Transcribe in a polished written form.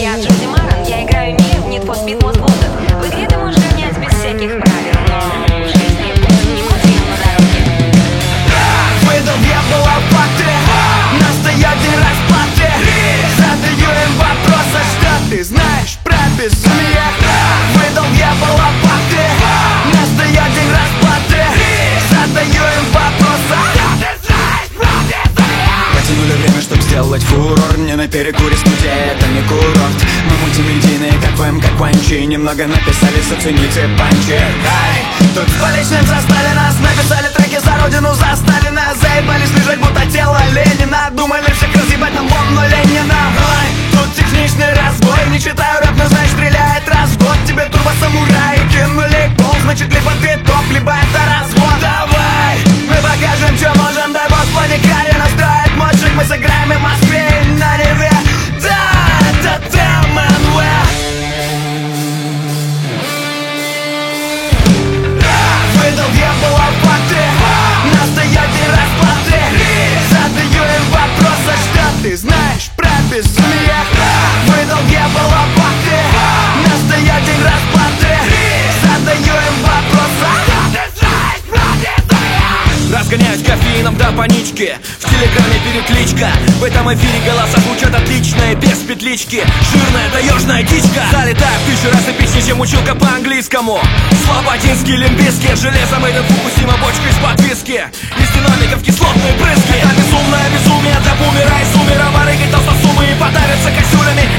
Я Джоди Маран, я играю Мию в Need for Speed Most Wanted. В игре ты можешь гонять без всяких правил, но в жизни не мотив на дороге. Выдал дьявол лопаты, настоят день расплаты. Задаю им вопрос, а что ты знаешь про безумие? Выдал дьявол лопаты, настоят день расплаты. Задаю им вопрос, а что ты знаешь про безумие? Потянули время, чтоб сделать фурор. Мне на перекуре студия, это не курорт. Мы мультимедийные, как ВМ, как Ванчи. Немного написали, зацените панчи. Тут в столичном заставе нас написали треки за родину, за Сталина. Заебались лежать, будто тело Ленина. Думали всех разъебать нам вон, но Ленина. Ой, тут техничный разбой. Не читаю рэп, но знаешь, стреляет раз в год. Тебе турбо-самураи кинули пол. Значит, либо ты топ, либо это развод. Давай, мы покажем, что можем. Дай бог планикаре настроит мощник. Мы сыграем и в Москве, и на Неве. Да, это ТМНВ. Выдал дьявол лопаты, настоят день расплаты. Задаю им вопрос, а что ты знаешь про безумие? Выдал дьявол лопаты, настоят день расплаты. Задаю им вопрос, а что ты знаешь про безумие? Разгоняюсь кофеином до панички. В телеграме перекличка. В этом эфире голоса звучат отлично и без петлички. Жирная таежная дичка залетаю в 1000 раз эпичнее, чем училка по-английскому. Слободинский лимбискет, железом Эйден Фукусима, бочка из-под виски. Из динамиков кислотные брызги. Это безумное безумие для бумера и сумера. Барыги толстосумы и подавятся косюлями.